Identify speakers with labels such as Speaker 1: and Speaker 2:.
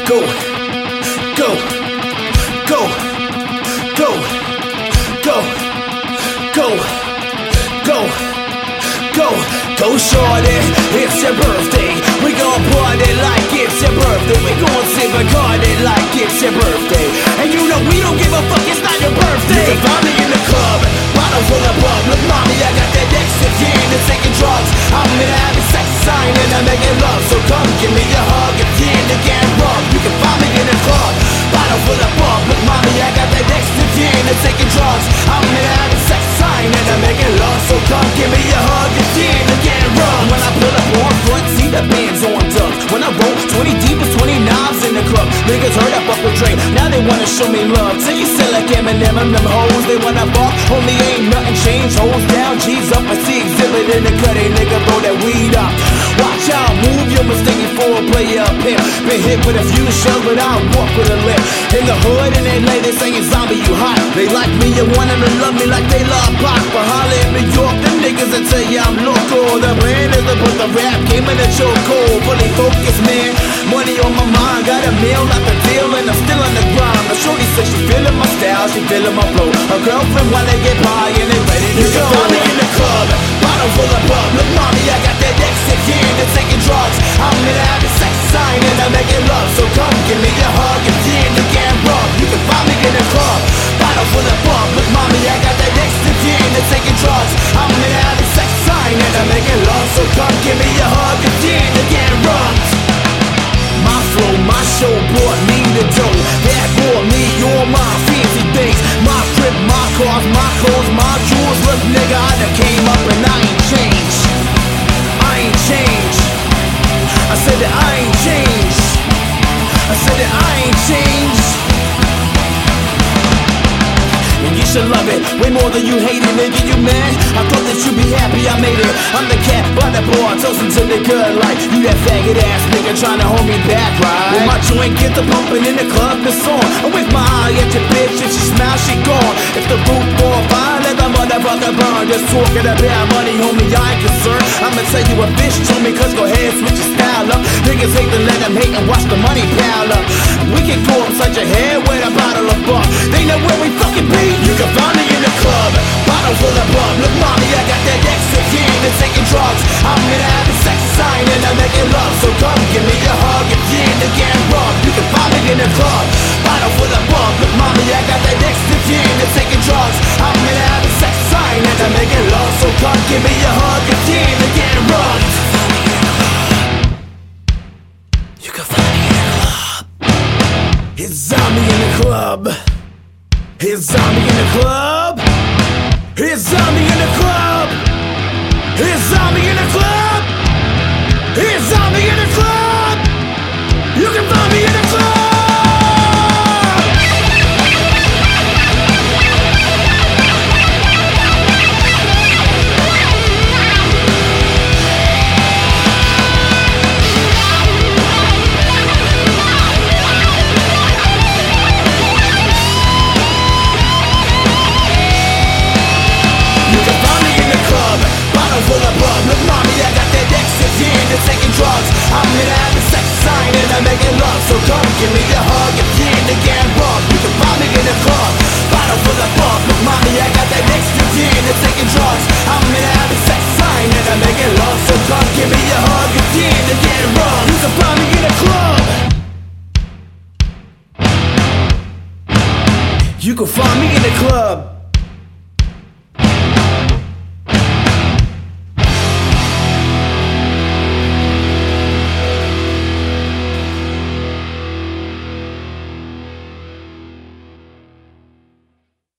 Speaker 1: Go, go, go, go, go, go, go, go, go, shorty, it's your birthday. We gon' party like it's your birthday. We gon' sip a party like it's your birthday. And you know we don't give a fuck, it's not your birthday. You can find me in the club, bottle full of bub. Look, mommy, I got that Dexedrine and taking drugs. I'm in having sex sign and I'm making love. So come give me a hug if you're in the gang rub. You can find me in the club, bottle full of bub. Look, mommy, I got that Dexedrine and taking drugs. I'm in having sex sign and I'm making love. So come give me a hug if you're in the gang rub. When I pull up on front, see the band's on duck. When I roll 20 deep with 20 knobs in the club. Niggas heard I fuck with Dre, now they wanna show me love. Till you sell like Eminem and them hoes, they wanna fuck. Homie, ain't nothing changed, hoes down, G's up. I see exhibit in the cut, nigga, roll that weed up. Watch out, move, you're mistaken for a player up here. Been hit with a few shells, but I walk with a limp. In the hood and LA, they saying zombie, you hot. They like me, you want them to love me like they love Pac. But holla in New York, them niggas that tell you I'm local. The brand is to put the rap game in the chokehold. Fully focused, man, money on my mind. Got a meal out the deal and I'm still on the grind. My shorty says she feeling my style, she feeling my flow. Her girlfriend wanna get high and they ready to go. You can find me in the club, bottle full of bub. Look, mommy, I got that Dexedrine and taking drugs. I'm in having sex sign and I'm making love. So come give me a hug if you're in the gang rub. You can find me in the club, bottle full of bub. Look, mommy, I got that Dexedrine and taking drugs. I'm in having sex sign and I'm making love. So come give me a hug if you're in the gang rub. My flow, my show brought me the dough. That brought me all my fancy things. My crib, my cars, my clothes, my jewels. Look, nigga, I done came up and I ain't changed. I ain't changed. I said that I ain't changed. I said that I ain't changed. And you should love it, way more than you hate it, nigga, you mad? I thought that you'd be happy I made it. I'm the cat by the bar, toasting to the good life. You that faggot ass nigga trying to hold me back, right? When my joint get the pumping in the club, it's on. I'm with my eye at your bitch, if she smiles, she gone. If the roof on fire, let the motherfucker burn. Just talking about money, homie, I ain't concerned. I'ma tell you a bitch told me, cause go ahead, switch your style up. Niggas hate to let them hate and watch the money pile up. We can go upside your head with a bottle of buck. They know where we fucking be. You can find me in the club, bottle full of bub. Look, mommy, I got that Dexedrine and taking drugs. I'm in having sex sign and I'm making love. So come give me a hug if you're in the gang rub. You can find me in the club, bottle full of bub. Look, mommy, I got that Dexedrine and taking drugs. I'm in having sex sign and I'm making love. So come give me a hug if you're in the gang rub. You can find me in the club. It's zombie in the club. It's zombie in the club. It's zombie in the club. It's zombie in the club. It's zombie in the club. You can find me in the club. Full of bub. Look, mommy, I got that Dexedrine and taking drugs. I'm in having sex sign and I'm making love. So come give me a hug if you're in the gang rub. You can find me in the club, bottle full of bub. Look, mommy, I got that Dexedrine and taking drugs. I'm in having sex sign and I'm making love. So come give me a hug if you're in the gang rub. You can find me in the club. You can find me in the club.